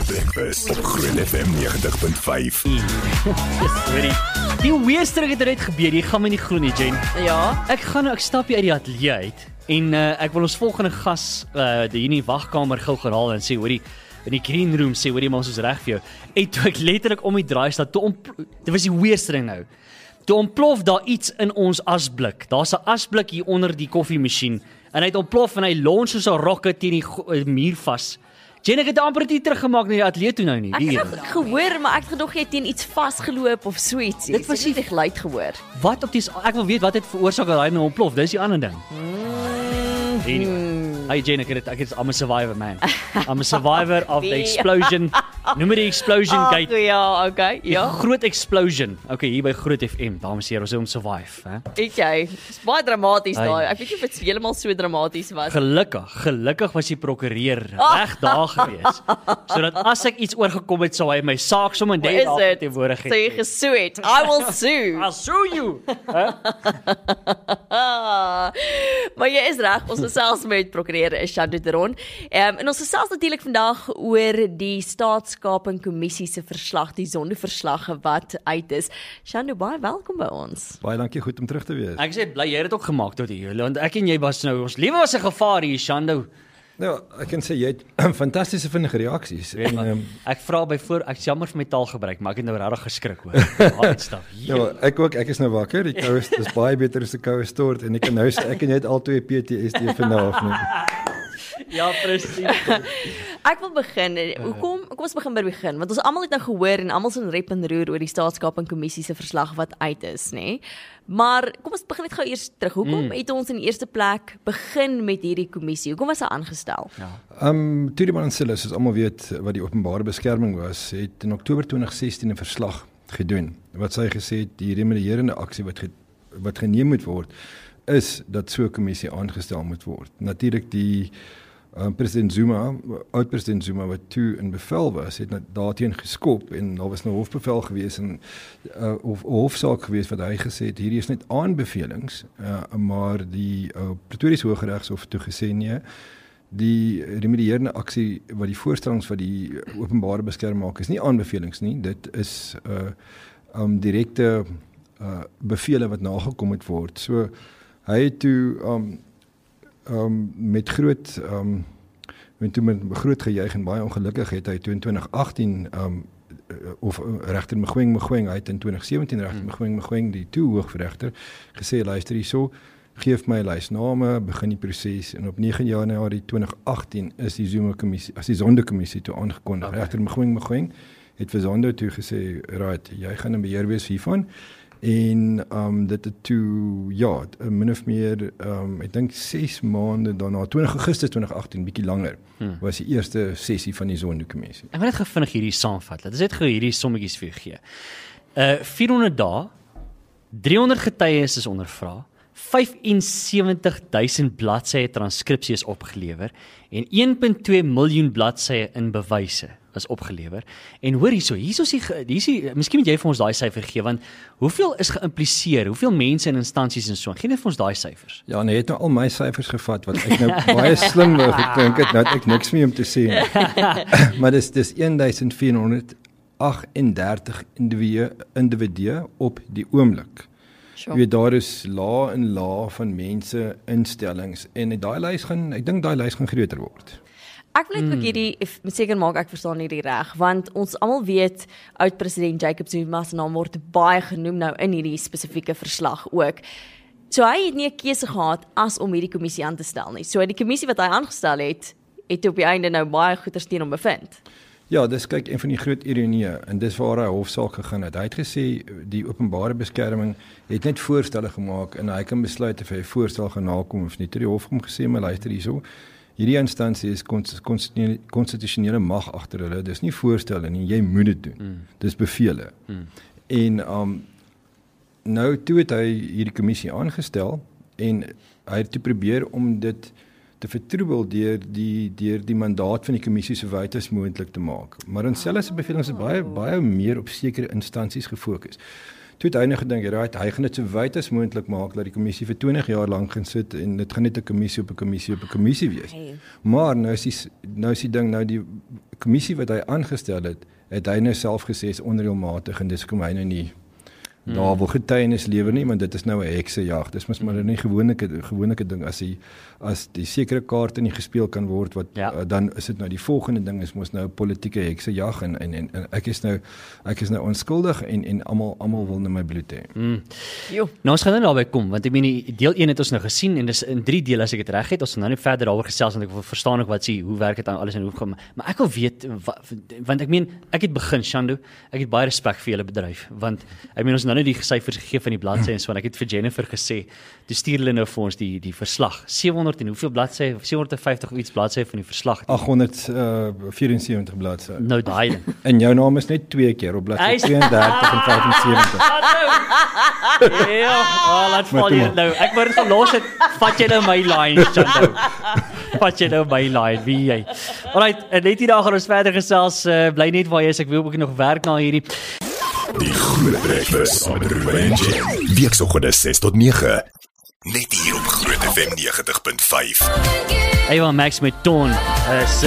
Breakfast op Groen FM 90.5. Die weerste ding het er net gebeur, jy gaan my nie glo nie, Jen. Ja. Ek stap hier uit die ateljee uit en ek wil ons volgende gas die in die wagkamer gou haal en sê, hoorie, in die green room sê, hoorie, maar ons is reg vir jou. En toe ek letterlik om die draai sta, dit was die weerste ding nou. Toe ontplof daar iets in ons asblik. Daar's 'n asblik hier onder die koffiemasjien en hy het ontplof en hy launch soos 'n rocket teen die muur vas. Jen, ek het amper dit teruggemaak na die ateljee toe nou nie. Ek het nog gehoor, maar ek het gedog jy het teen iets vasgeloop of so iets. Dit was nie geluid gehoor. Wat op die ek wil weet wat het veroorsaak dat hy nou ontplof. Dis die ander ding. Anyway. Hey Jen, I'm a survivor, man. I'm a survivor of the explosion. Noem dit die explosion gate. Ja, okay. Ja. Die groot explosion. Okay, hier by Groot FM. Dames en here, ons het hom survive, hè. Weet jy, dis baie dramaties daai. Ek weet nie of dit heeltemal so dramaties was. Gelukkig was die prokureur reg daar gewees. Sodat as ek iets oorgekom het, sou hy my saak sommer net daar teenwoordig het. So jy gesoe het. I will sue. I'll sue you. Maar jy is reg, ons gesels met prokureur Shando de Roon. En ons gesels natuurlik vandag oor die Staatskapingkommissie se verslag, die sondeverslag wat uit is. Shando, baie welkom by ons. Baie dankie, goed om terug te wees. Ek sê bly jy het dit ook gemaak tot hier, want ek en jy was nou, ons lewe was 'n gevaar hier, Shando. Nou, ek kan sê jy het fantastiese vinnige reaksies. Ek vra ek jammer vir my taalgebruik, maar ek het nou regtig geskrik hoor. Ja, ek ook, ek is nou wakker. Die koue is baie beter as 'n koue stort en ek kan nou sê ek en jy het albei PTSD vanaf. Ja, presies. Ek wil begin. Kom ons begin by die begin, want ons almal het nou gehoor en almal is in rep en roer oor die Staatskapingkommissie se verslag wat uit is, nê? Maar kom ons begin net gou eers terug. Hoekom het ons in die eerste plek begin met hierdie kommissie? Hoekom was hy aangestel? Ja. Toe die man Sillis, soos almal weet wat die openbare beskerming was, het in Oktober 2016 'n verslag gedoen wat sy gesê het die remedierende aksie wat geneem moet word is dat so 'n kommissie aangestel moet word. Natuurlik die oud-president Zuma wat toe in bevel was, het daarteen geskop en daar was nou hofbevel gewees en of hofsaak gewees wat hy gesê het hierdie is net aanbevelings, maar die Pretoriese Hooggeregshof het toe gesê nee, die remedierende aksie wat die voorstellings wat die openbare beskerming maak is nie aanbevelings nie, dit is direkte bevele wat nagekom moet word. So hy het toe met groot gejuig en baie ongelukkig het hy toe in 2018 of regter Mogoeng hy het in 2017 regter Mogoeng die toe hooggeregter gesê luister hierso, geef my 'n lys name, begin die proses en op 9 Januarie 2018 is die Zuma-kommissie, as die Sondekommissie toe aangekondig. Okay. Regter Mogoeng het vir Zondo toe gesê, right, jy gaan in beheer wees hiervan. En dit het toe, ja, min of meer, ek dink 6 maande daarna, 20 Augustus 2018, bietjie langer, was die eerste sessie van die Zondo-kommissie. Ek wil net gevinnig hierdie saamvat, dit is net hierdie sommetjies vir jou gee. 400 dae, 300 getuies is ondervra, 75,000 bladsye transkripsie is opgelewer en 1.2 miljoen bladsye in bewyse is opgelewer. En hoor hierso, miskien moet jy vir ons daai syfer gee, want hoeveel is geïmpliseer, hoeveel mense en instansies en so, gee net vir ons daai syfers. Ja, nee, het nou al my syfers gevat, wat ek nou baie slim wou gedink het, nou het ek niks meer om te sê. Maar dis 1438 individue op die oomblik. Jy weet, daar is laag en laag van mense, instellings, en ek dink daai lys gaan groter word. Ek wil net ook hierdie, seker maak ek verstaan hierdie reg, want ons almal weet, oud-president Jacob Zuma se naam word baie genoem nou in hierdie spesifieke verslag ook. So hy het nie 'n keuse gehad as om hierdie kommissie aan te stel nie. So die kommissie wat hy aangestel het op die einde nou baie goeders teen hom bevind. Ja, dis kyk een van die groot ironieë en dis waar hy hofsaak gegaan het. Hy het gesê die openbare beskerming het net voorstelle gemaak en hy kan besluit of hy 'n voorstel gaan nakom of nie. Toe die hof hom gesê, maar luister hierso, hierdie instansie is konstitusionele mag agter hulle. Dis nie voorstelle nie, jy moet dit doen. Dis bevele. En nou toe het hy hierdie kommissie aangestel en hy het toe probeer om dit te vertroebel deur die mandaat van die kommissie so wyd as moontlik te maak. Maar ons selfs bevelings is baie meer op sekere instansies gefokus. Toe het hy nou gedink, right, hy gaan dit so wyd as moontlik maak dat die kommissie vir 20 jaar lank gaan sit en dit gaan net 'n kommissie op 'n kommissie op 'n kommissie wees. Hey. Maar nou is die ding, nou die kommissie wat hy aangestel het hy nou self gesê is onreëlmatig en dis kom hy nou nie daar wil getuienis lewer nie, want dit is nou 'n heksejag. Dis mos maar 'n gewone ding as die sekere kaarte nie gespeel kan word wat dan is dit nou die volgende ding is mos nou 'n politieke heksejag en ek is nou onskuldig en almal wil net my bloed hê. Nou ons gaan nou daarby kom want ek meen deel 1 het ons nou gesien en dis in 3 dele as ek dit reg het. Ons gaan nou net verder daaroor gesels want ek wil verstaan ook wat hoe werk dit aan alles en hoe gaan maar ek wil weet want ek meen ek het begin Shando, ek het baie respek vir julle bedryf want ek meen ons nou die syfers gegee van die bladsy en so en ek het vir Jennifer gesê, toe stuur hulle nou vir ons die verslag. 700 en hoeveel bladsy, 750 of iets bladsy van die verslag. 874 bladsy. Nou daai ding. En jou naam is net 2 keer op bladsy 32 en 75. Ja, laat val jy nou. Ek word verlos het, vat jy nou my line, Shando. Vat jy nou my line, wie jy. Alright, net hier daar gaan ons verder gesels, bly net waar jy is, ek wil ook nog werk na hierdie. Die Groot Breakfast met Ruben en Jen. Weekoggende 6 tot 9. Net hier op Groot FM 90.5. Ewa Max met Ton is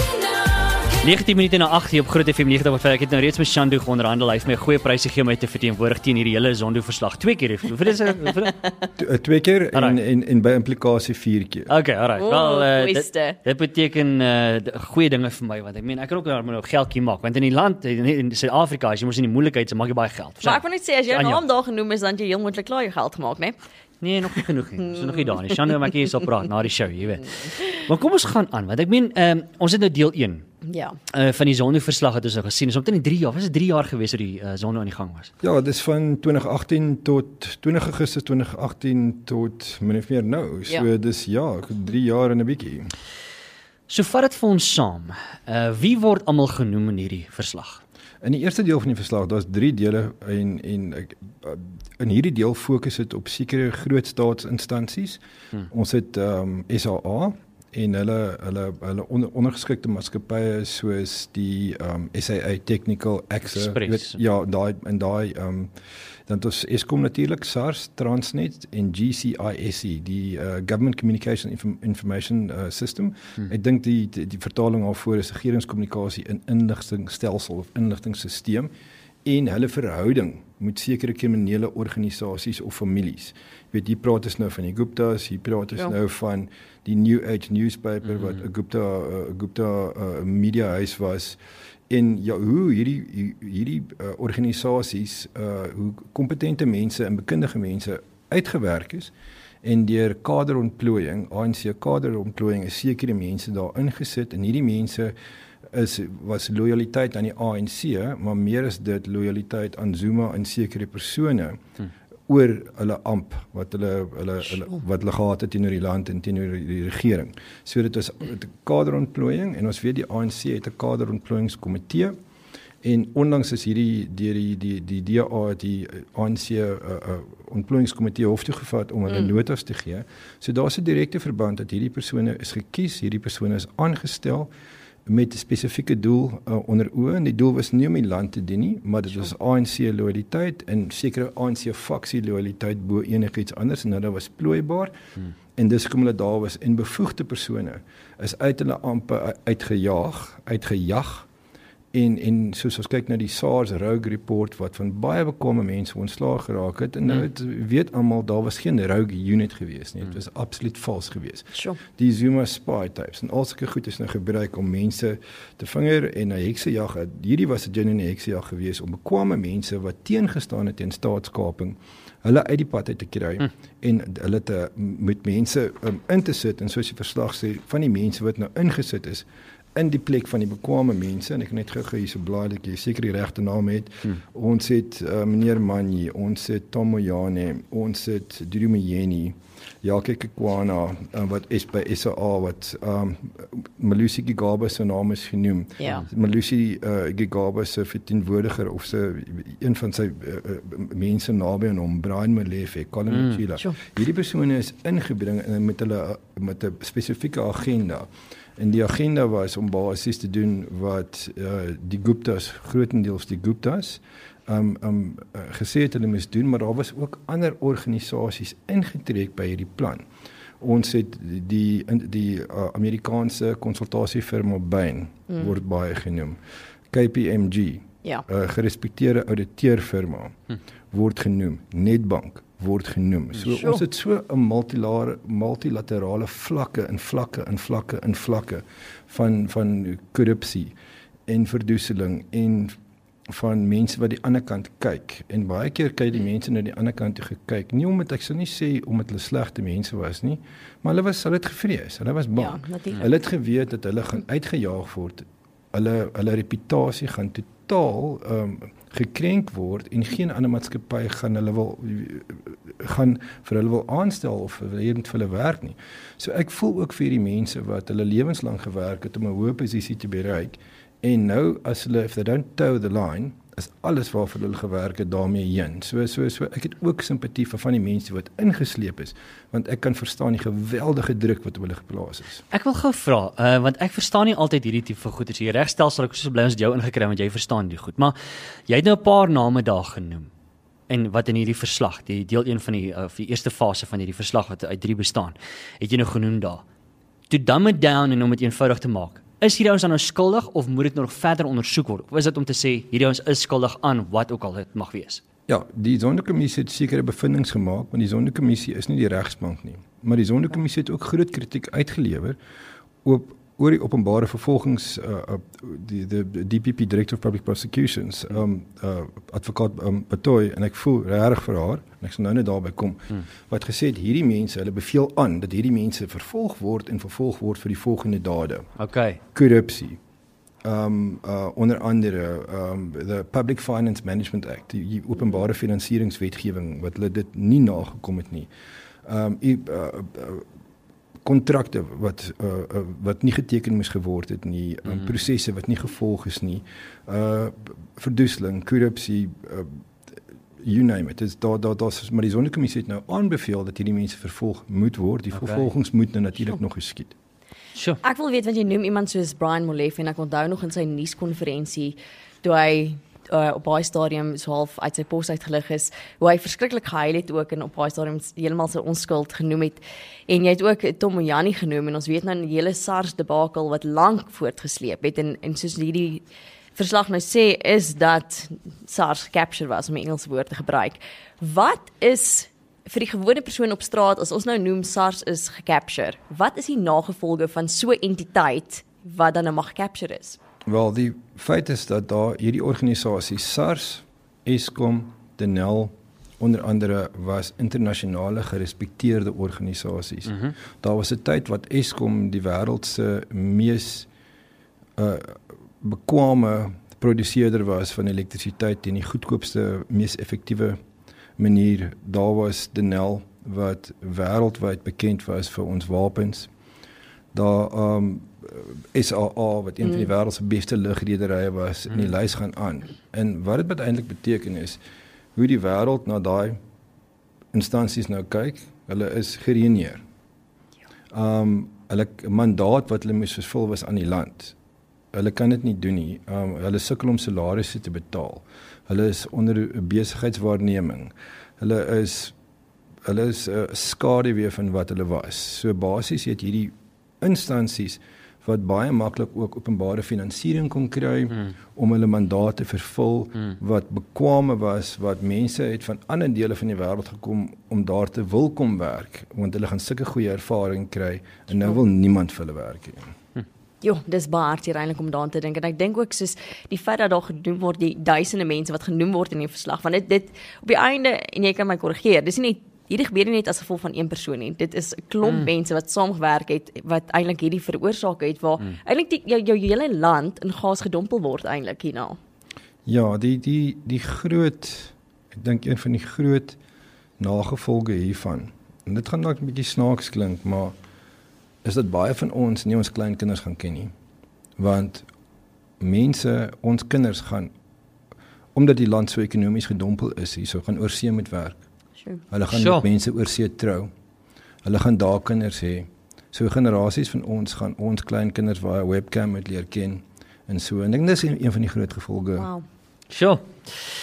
19 minute na 8 hier op Groot FM 90.5. Ek het nou reeds met Shando onderhandel. Hy het my 'n goeie pryse gegee om my te verteenwoordig teen hierdie hele Zondo-verslag. 2 keer. Hoeveel is dit? 2 keer en by implikasie 4 keer. Okay, alright. Wel, dit beteken goeie dinge vir my want ek meen ek kan ook nou geldjie maak want in die land in Suid-Afrika as jy mos in die moeilikheid se maak jy baie geld. Maar ek wil net sê as jou naam daar genoem is dan jy heel moontlik klaar jou geld gemaak, né? Nee, nog nie genoeg nie. Ons is nog nie daar nie. Shando maak jy sal praat na die show, jy weet. Maar kom ons gaan aan want ek meen ons het nou deel 1. Ja. Van die Zondo-verslag het ons nou gesien. Dis omtrent 3 jaar. Was dit 3 jaar gewees dat die Zondo aan die gang was? Ja, dis van 2018 tot 20 Augustus 2018 tot min of meer nou. So dis 3 jaar en 'n bietjie. So vat dit vir ons saam. Wie word almal genoem in hierdie verslag? In die eerste deel van die verslag, daar's 3 dele en in hierdie deel fokus dit op sekere groot staatsinstansies. Ons het SAA en hulle ondergeskikte maatskappye soos die SAA Technical Access, daai dan het ons Eskom natuurlik, SARS, Transnet en GCISE, die Government Communication Information System. Ek dink die vertaling daarvoor is regeringskommunikasie in inligtingstelsel of inligtingsisteem en hulle verhouding met sekere kriminele organisasies of families. Jy weet, hier praat ons nou van die Guptas, hier praat ons nou van die New Age newspaper wat 'n Gupta media huis was. En hoe hierdie organisasies, hoe kompetente mense en bekundige mense uitgewerk is en deur kaderontplooiing, ANC kaderontplooiing is sekere mense daar ingesit en hierdie mense was loyaliteit aan die ANC, maar meer as dit loyaliteit aan Zuma en sekere persone oor hulle amp wat hulle gehad het teenoor die land en teenoor die regering. So dit was 'n kaderontplooiing en ons weet die ANC het 'n kaderontplooiingskomitee en onlangs is hierdie deur die DA die ANC ontplooiingskomitee hof toe gevat om hulle notas te gee. So daar's 'n direkte verband dat hierdie persone is gekies, hierdie persone is aangestel met 'n spesifieke doel onder oë en die doel was nie om die land te dien nie, maar dit was ANC loyaliteit en sekere ANC faksie loyaliteit bo enigiets anders en dit was plooibaar en dis kom hulle daar was en bevoegde persone is uit hulle ampe uitgejag en soos ons kyk na die SARS rogue report wat van baie bekwame mense ontslaag geraak het en nou weet almal daar was geen rogue unit gewees nie, dit was absoluut vals gewees. Die Zuma spy tapes en al sulke goed is nou gebruik om mense te vinger en 'n heksejag, hierdie was 'n genuine heksejag gewees om bekwame mense wat teengestaan het teen staatskaping hulle uit die pad uit te kry en hulle met mense in te sit en soos die verslag sê van die mense wat nou ingesit is in die plek van die bekwame mense en ek net gou hier so blaai dat jy seker die regte naam het. Ons het meneer Manyi, ons het Tom Moyane, ons het Durumiyeni, Jake Kekwana wat is by SAA wat Malusi Gigaba se naam is genoem. Malusi Gigaba se verteenwoordiger of se een van sy mense naby aan hom, Brian Molefe, Colin Mchila. Hierdie persone is ingebring met 'n spesifieke agenda. En die agenda was om basies te doen wat die Guptas, grotendeels die Guptas, gesê het hulle moes doen, maar daar was ook ander organisasies ingetrek by hierdie plan. Ons het die Amerikaanse konsultasiefirma Bain word baie genoem. KPMG, Ja. gerespekteerde auditeurfirma word genoem. Nedbank word genoem. So Sure. ons het so 'n multilaterale vlakke van korrupsie en verdoeseling en van mense wat die ander kant kyk. En baie keer kyk die mense na die ander kant toe gekyk. Nie omdat ek sou nie sê omdat hulle slegte mense was nie, maar hulle het gevrees. Hulle was bang. Ja, natuurlijk. Hulle het geweet dat hulle gaan uitgejaag word. Hulle reputasie gaan totaal gekrenk word en geen ander maatskappy gaan vir hulle wil aanstel of hier met vir hulle werk nie. So ek voel ook vir die mense wat hulle lewenslang gewerk het om 'n hoë posisie te bereik en nou as hulle if they don't toe the line is alles waarvoor hulle gewerk het daarmee heen. So ek het ook simpatie vir van die mense wat ingesleep is, want ek kan verstaan die geweldige druk wat op hulle geplaas is. Ek wil gou vra, want ek verstaan nie altyd hierdie tipe van goeders. Jy regstel sal ek so bly ons het jou ingekry want jy verstaan die goed. Maar jy het nou 'n paar name daar genoem. En wat in hierdie verslag, die deel 1 van die eerste fase van hierdie verslag wat uit 3 bestaan, het jy nou genoem daar. To dumb it down en om dit eenvoudig te maak. Is hierdie ouens dan nou skuldig of moet dit nog verder ondersoek word? Of is dit om te sê hierdie ouens is skuldig aan wat ook al dit mag wees? Ja, die Sonderkommissie het sekere bevindings gemaak, maar die Sonderkommissie is nie die regsbank nie. Maar die Sonderkommissie het ook groot kritiek uitgelewer oor die openbare vervolgings, die DPP, Director of Public Prosecutions, advokaat Batoy, en ek voel regtig vir haar, en ek sal nou net daarby kom, wat gesê het, hierdie mense, hulle beveel aan, dat hierdie mense vervolg word vir die volgende dade. Okay. Korrupsie, onder andere the Public Finance Management Act, die openbare finansieringswetgewing, wat hulle dit nie nagekom het nie. Kontrakte wat nie geteken moes geword het nie, prosesse wat nie gevolg is nie, verdoeseling, korrupsie, you name it. Maar die Sonderkommissie het nou aanbeveel dat hierdie mense vervolg moet word. Die vervolgings moet nou natuurlik nog geskied. Sure. Ek wil weet, want jy noem iemand soos Brian Molefe en ek onthou nog in sy nuuskonferensie toe hy op baie stadium so half uit sy pos uitgelig is, hoe hy verskriklik gehuil het ook en op baie stadium heeltemal sy onskuld genoem het. En jy het ook Tom Moyane genoem en ons weet nou die hele SARS debakel wat lank voortgesleep het en soos hierdie verslag nou sê is dat SARS capture was om 'n Engelse woord te gebruik. Wat is vir die gewone persoon op straat, as ons nou noem SARS is gecapture, wat is die nagevolge van so 'n entiteit wat dan nou mag gecapture is? Wel, die feit is dat daar hierdie organisasie SARS, Eskom, Denel, onder andere was internasionale gerespekteerde organisasies. Daar was 'n tyd wat Eskom die wêreld se mees bekwame produseerder was van elektrisiteit en die goedkoopste, mees effektiewe manier. Daar was Denel wat wêreldwyd bekend was vir ons wapens. Daar SAA wat een van die wêreld se beste lugrederye was, in die lys gaan aan. En wat dit eintlik beteken is hoe die wêreld na daai instansies nou kyk. Hulle is gereëneer. Hulle mandaat wat hulle moes vervul was aan die land. Hulle kan dit nie doen nie. Hulle sukkel om salarisse te betaal. Hulle is onder besigheidswaarneming. Hulle is skaduwee van wat hulle was. So basies het hierdie instansies wat baie maklik ook openbare finansiering kon kry om hulle mandate te vervul, wat bekwame was, wat mense het van ander dele van die wêreld gekom om daar te wil kom werk, want hulle gaan sulke goeie ervaring kry en nou wil niemand vir hulle werk nie. Jo, dis baie hartseer eintlik om daaraan te dink en ek dink ook soos die feit dat daar genoem word die duisende mense wat genoem word in die verslag, want dit op die einde, en jy kan my korrigeer, dis nie net hierdie gebeur nie net as gevolg van een persoon nie. Dit is 'n klomp mense wat saamgewerk het wat eintlik hierdie veroorsaak het waar eintlik jou hele land in gas gedompel word eintlik hierna. Ja, die groot, ek dink een van die groot nagevolge hiervan. En dit gaan dalk 'n bietjie snaaks klink, maar is dat baie van ons nie ons kleinkinders gaan ken nie. Want mense, ons kinders gaan omdat die land so ekonomies gedompel is, hierso gaan oorsee met werk. Hulle gaan met mense oorsee trou. Hulle gaan daar kinders hê. So generasies van ons gaan ons kleinkinders via webcam met leer ken en so. En ek dink dis een van die groot gevolge. Wow. Sure.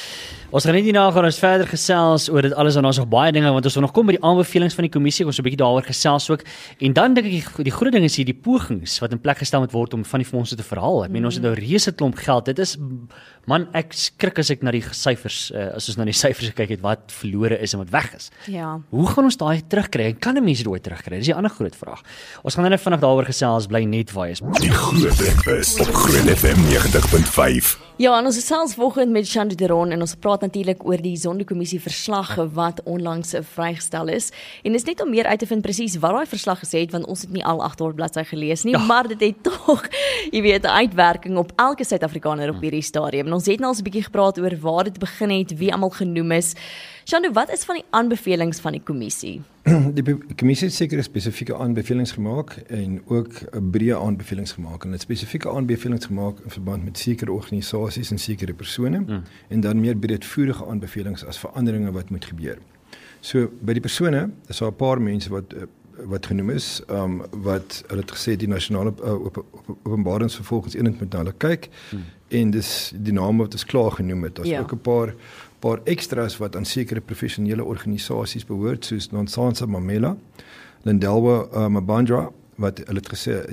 Ons gaan net hierna gaan ons verder gesels oor dit alles en ons nog baie dinge want ons wil nog kom by die aanbevelings van die kommissie, ons 'n bietjie daaroor gesels ook. En dan dink ek die groot ding is hier die pogings wat in plek gestel moet word om van die fondse te verhaal. Ek meen ons het nou reuse klomp geld. Dit is man, ek skrik as ek na die syfers as ons na die syfers kyk het wat verlore is en wat weg is. Ja. Hoe gaan ons daai terugkry? En kan 'n mens dit ooit terugkry? Dis 'n ander groot vraag. Ons gaan nou net vinnig daaroor gesels, bly net waar jy is. Die Groot Breakfast op Groot FM 90.5. Ja, en ons gesels vanoggend met Shandu Deron en ons praat natuurlik oor die Sonderkommissie verslag wat onlangs vrygestel is. En dit is net om meer uit te vind presies wat daai verslag gesê het, want ons het nie al 800 bladsy gelees nie, maar dit het tog, jy weet, 'n uitwerking op elke Suid-Afrikaner op hierdie stadium. En ons het nou al 'n bietjie gepraat oor waar dit begin het, wie almal genoem is. Shandu, wat is van die aanbevelings van die kommissie? Die kommissie het sekere spesifieke aanbevelings gemaak en ook 'n breë aanbevelings gemaak en het spesifieke aanbevelings gemaak in verband met sekere organisasies en sekere persone en dan meer breedvoerige aanbevelings as veranderinge wat moet gebeur. So by die persone is daar 'n paar mense wat genoem is, wat hulle het gesê die nasionale openbaringsvervolgingseenheid moet na hulle kyk en dis die name wat is klaar genoem het. Daar's ook 'n paar extras wat aan sekere professionele organisasies behoort, soos Nonsansa Mamela, Lindelwa Mabandra, wat hulle het gesê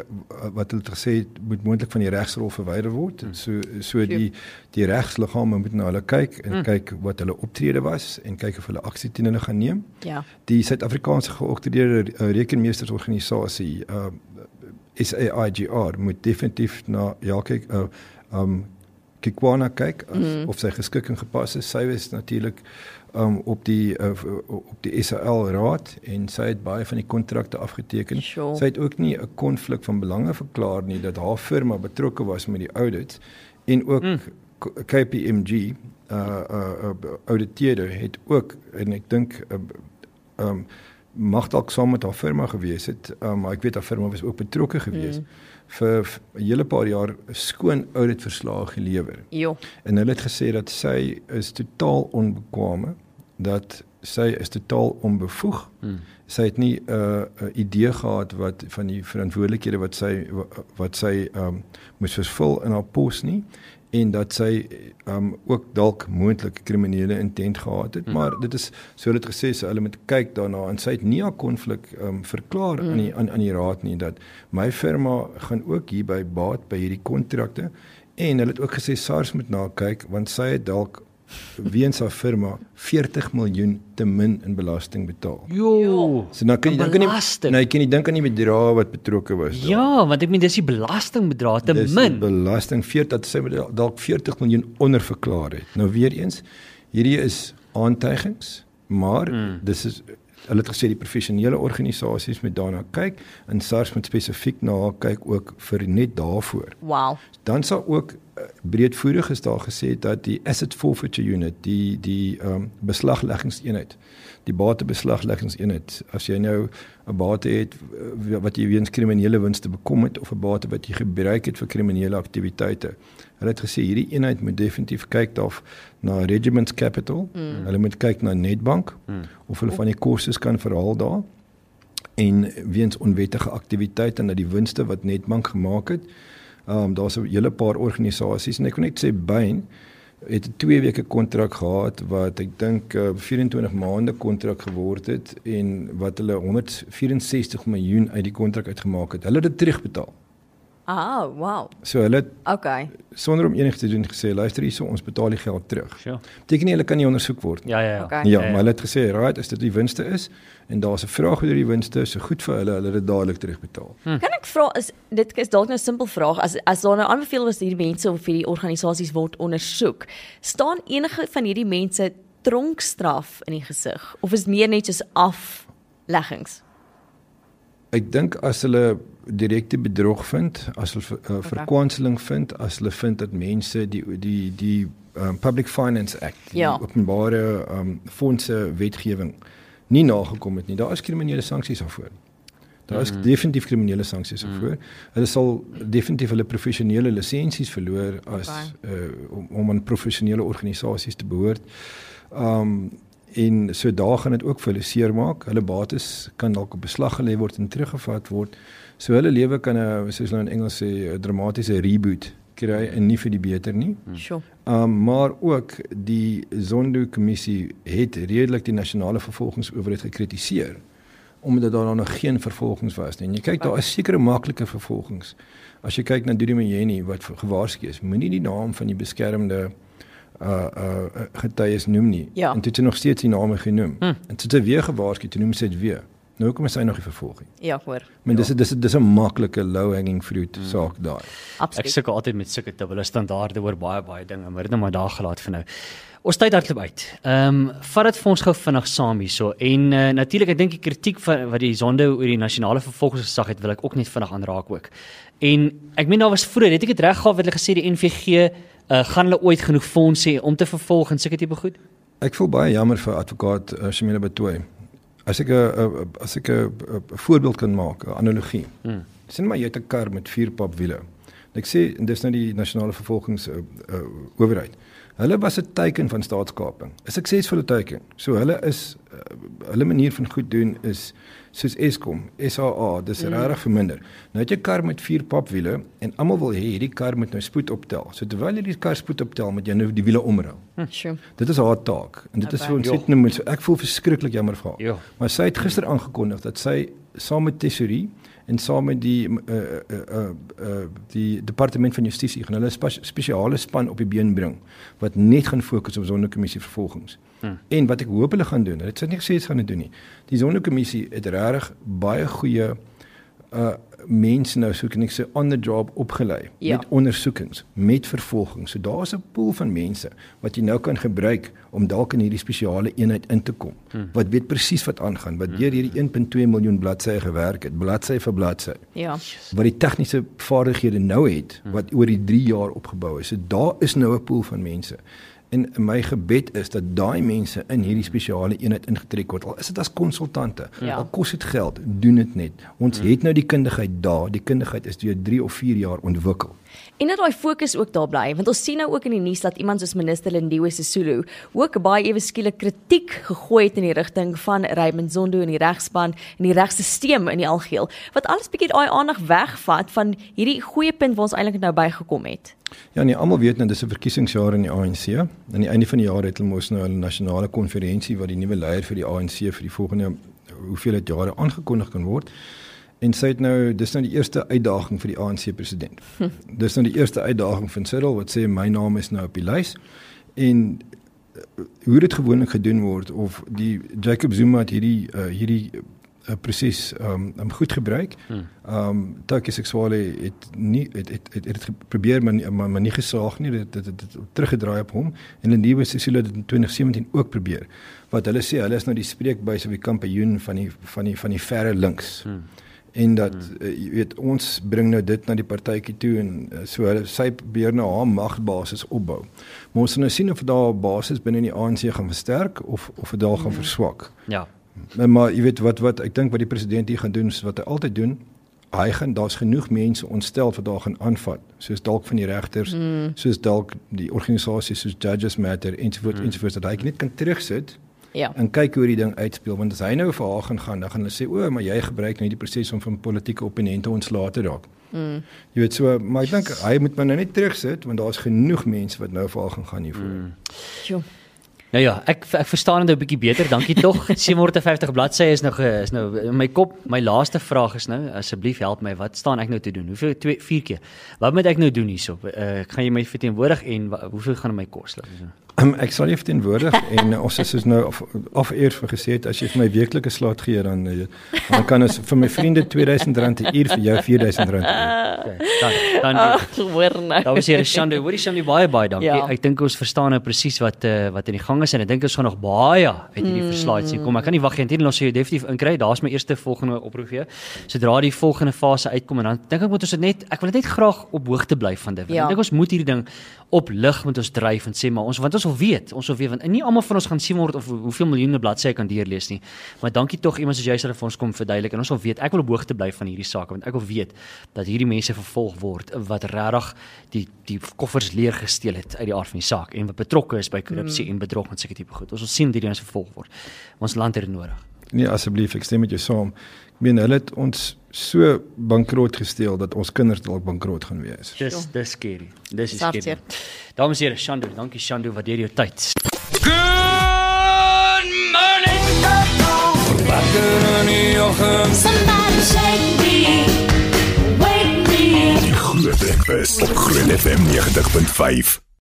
moet moontlik van die regsrol verwyder word. So die regsliggame moet na hulle kyk en kyk wat hulle optrede was en kyk of hulle aksie teen hulle gaan neem. Ja. Die Suid-Afrikaanse georganiseerde rekenmeestersorganisasie SAIGR moet definitief na kyk Kikwana kyk of sy geskikking gepas is. Sy is natuurlik op die SAL raad en sy het baie van die kontrakte afgeteken. Sure. Sy het ook nie 'n konflik van belange verklaar nie dat haar firma betrokke was met die audits en ook KPMG auditeerder het ook en ek dink mag dalk saam met haar firma gewees het, maar ek weet haar firma was ook betrokke gewees vir 'n hele paar jaar skoon auditverslae gelewer. Jo. En hulle het gesê dat sy is totaal onbekwame, dat sy is totaal onbevoeg. Sy het nie 'n idee gehad wat van die verantwoordelikhede wat sy moes vervul in haar pos nie en dat sy ook dalk moontlik kriminele intent gehad het, maar dit is so hulle het gesê so hulle moet kyk daarna en sy het nie 'n konflik verklaar aan die raad nie dat my firma gaan ook hierby baat by hierdie kontrakte en hulle het ook gesê SARS moet na kyk want sy het dalk weens haar firma 40 miljoen te min in belasting betaal. Jo. So nou kan jy dink aan die bedrae wat betrokke was. Ja, want ek meen dis die belastingbedrag te dis min. Belasting 40 dat sy dalk 40 miljoen onderverklaar het. Nou weer eens, hierdie is aantuigings, maar dis is hulle het gesê die professionele organisasies moet daarna kyk en SARS moet spesifiek na haar kyk ook vir net daarvoor. Wow. Dan sal ook breedvoerig is daar gesê dat die asset forfeiture unit, die beslagleggingseenheid, die batebeslagleggingseenheid, as jy nou 'n bate het wat jy weens kriminele winste bekom het of 'n bate wat jy gebruik het vir kriminele aktiwiteite. Hulle het gesê hierdie eenheid moet definitief kyk na Regiment Capital. Hulle moet kyk na Nedbank of hulle van die kostes kan verhaal daar en weens onwettige aktiwiteite na die winste wat Nedbank gemaak het. Daar's 'n hele paar organisasies en ek kon net sê Bain het 'n 2 weke kontrak gehad wat ek dink 24 maande kontrak geword het en wat hulle 164 miljoen uit die kontrak uitgemaak het. Hulle het dit terugbetaal. Ah, wow. So hulle Okay. sonder om enigiets te doen gesê, luister hierso, ons betaal die geld terug. Sure. Beteken nie hulle kan nie ondersoek word nie. Ja. Okay. Ja, maar hulle het gesê, right, as dit die winste is en daar's 'n vraag oor die winste, so goed vir hulle het dit dadelik terugbetaal. Kan ek vra, dit is dalk nou 'n simpel vraag, as daar nou aanbeveel was hierdie mense of hierdie organisasies word ondersoek, staan enige van hierdie mense tronkstraf in die gesig of is meer net soos afleggings? Ek dink as hulle direkte bedrog vind, as hulle verkwanseling vind, as hulle vind dat mense die Public Finance Act, die openbare fondse wetgewing nie nagekom het nie, daar is kriminele sanksies daarvoor. Daar is definitief kriminele sanksies daarvoor. Hulle sal definitief hulle professionele lisensies verloor as om aan professionele organisasies te behoort. En so daar gaan dit ook vir hulle seer maak. Hulle bates kan dalk op beslag gelê word en teruggevat word. So hulle lewe kan soos hulle in Engels sê 'n dramatiese reboot kry en nie vir die beter nie. Sure. Maar ook die Zondo-kommissie het redelik die nasionale vervolgingsowerheid gekritiseer omdat daar nog geen vervolgings was nie. En jy kyk, daar is sekere maklike vervolgings. As jy kyk na Dudi Mjeni wat gewaarsku is, moenie die naam van die beskermde getuies noem nie. Ja. En toe het sy nog steeds die name genoem. En toe het sy weer gewaarsku, toe noem sy dit weer. Nou kom sy nog die vervolging. Ja, hoor. Maar dis 'n maklike low hanging fruit saak daar. Ek sukkel altyd met sulke dubbele standaarde oor baie dinge, maar dit nou maar daar gelaat vir nou. Ons tyd hardloop uit. Vat dit vir ons gou vinnig saam hierso. En natuurlik, ek dink die kritiek wat die Zondo oor die nasionale vervolgingsgesag het, wil ek ook net vinnig aanraak ook. En ek meen daar was vroeër, het ek dit reg gehad wat hulle gesê die NVG gaan hulle ooit genoeg fondse hê om te vervolg en sulke tipe goed? Ek voel baie jammer vir advokaat Shamila Batoy. As ek 'n voorbeeld kan maak, 'n analogie. Sien maar jy het 'n kar met 4 papwiele. Ek sê dis nou die nasionale vervolgings owerheid. Hulle was 'n teiken van staatskaping, 'n suksesvolle teiken. So hulle is hulle manier van goed doen is soos Eskom, SAA, dis regtig verminder. Nou het jy 'n kar met 4 papwiele en almal wil hê hierdie kar moet nou spoed optel. So terwyl jy die kar spoed optel, moet jy nou die wiele omruil. Sure. Dit is haar taak en dit is so ontsettend moeilik. So ek voel verskriklik jammer vir haar. Maar sy het gister aangekondig dat sy saam met Tesourie en saam met die departement van justisie gaan hulle 'n spesiale span op die been bring wat net gaan fokus op Zondo-kommissie vervolgings. En wat ek hoop hulle gaan doen, dit sê nie gesê dit gaan dit doen nie. Die Zondo-kommissie het regtig baie goeie mense nou, so kan ek sê, on the job opgelei, met ondersoekings, met vervolgings. So daar is 'n pool van mense wat jy nou kan gebruik om dalk in hierdie spesiale eenheid in te kom, wat weet presies wat aangaan, wat deur hierdie 1.2 miljoen bladsye gewerk het, bladsy vir bladsy. Ja. Wat die tegniese vaardighede nou het, wat oor die 3 jaar opgebou is. So daar is nou 'n pool van mense. En my gebed is dat daai mense in hierdie spesiale eenheid ingetrek word. Al is dit as konsultante, al kos dit geld, doen dit net. Ons het nou die kundigheid daar. Die kundigheid is deur 3 of 4 jaar ontwikkel. En dat daai fokus ook daar bly, want ons sien nou ook in die nuus dat iemand soos minister Lindiwe Sisulu ook baie ewe skielik kritiek gegooi het in die rigting van Raymond Zondo en die regspan en die regstelsel in die algeheel, wat alles bietjie daai aandag wegvat van hierdie goeie punt waar ons eintlik nou bygekom het. Ja, nee, almal weet nou dis 'n verkiesingsjaar in die ANC. Aan die einde van die jaar het hulle mos nou 'n nasionale konferensie wat die nuwe leier vir die ANC vir die volgende hoeveelheid jare aangekondig kan word. En sy het nou, dis nou die eerste uitdaging vir die ANC president. Dis nou die eerste uitdaging van Cyril wat sê my naam is nou op die lys. En hoe dit gewoonlik gedoen word of die Jacob Zuma het hierdie proses goed gebruik. Tydjie seksuele het probeer maar nie geslaag nie, dit teruggedraai op hom. En Lindiwe Sisulu het dit in 2017 ook probeer. Wat hulle sê, hulle is nou die spreekbuis of die kampioen van die verre links. En dat jy weet, ons bring nou dit na die partytjie toe en so sy probeer nou haar magbasis opbou. Maar ons nou sien of daar basis binne die ANC gaan versterk of dit daar gaan verswak. Ja. Maar jy weet wat ek dink wat die president hier gaan doen, is wat hy altyd doen. Daar's genoeg mense ontstel wat daar gaan aanvat, soos dalk van die regters, soos dalk die organisasies soos Judges Matter ensovoorts dat hy net kan terugsit. Ja. En kyk hoe die ding uitspeel, want as hy nou vir haar gaan, dan gaan hulle sê, maar jy gebruik nou die proses om van politieke opponente ontslae te raak. Jy weet so, maar ek dink hy moet maar nou net terugsit, want daar's genoeg mense wat nou vir haar gaan hiervoor. Sjoe. Nou ja, ek verstaan dit 'n bietjie beter. Dankie tog. 750 bladsye is nou in my kop. My laaste vraag is nou, asseblief help my, wat staan ek nou te doen? Hoeveel 4 keer? Wat moet ek nou doen hierso? Gaan jy my verteenwoordig en hoeveel gaan dit my kos? Ek sal jou verteenwoordig en ons is nou af-eer vir gesê het, as jy vir my weeklike slaat gee, dan kan ons vir my vriende R2000 'n uur, vir jou R4000 'n uur. Dan Hoor nou. daar was hier 'n Shando. Hoorie Shando, baie dankie. Ja. Ek dink ons verstaan nou presies wat in die gang is en ek dink ons gaan nog baie uit hierdie verslae sien kom. Ek kan nie wag nie, ons sal jou definitief inkry. Daar's my eerste volgende oproep vir jou. Sodra die volgende fase uitkom en dan dink ek moet ons ek wil net graag op hoogte bly van dit. Ja. Ek dink ons moet hierdie ding op lig met ons dryf en sê maar want ons wil weet want nie almal van ons gaan sien word of hoeveel miljoene bladsye kan deurlees nie. Maar dankie tog iemand soos jy sal vir ons kom verduidelik en ons wil weet, ek wil op hoogte bly van hierdie saak want ek wil weet dat hierdie mense vervolg word wat regtig die koffers leeg gesteel het uit die aard van die saak en wat betrokke is by korrupsie en bedrog en sulke tipe goed. Ons wil sien dat hierdie mense vervolg word. Ons land het dit nodig. Nee, asseblief, ek stem met jou saam. Ek meen hulle het ons so bankroot gesteel dat ons kinders dalk bankroot gaan wees. Dis scary. Dis scary. Hartseer. Dames en here, Shandu, dankie Shandu, waardeer jou tyd. Somebody shake me, wake me. Die Groot Breakfast op Groot FM 90.5.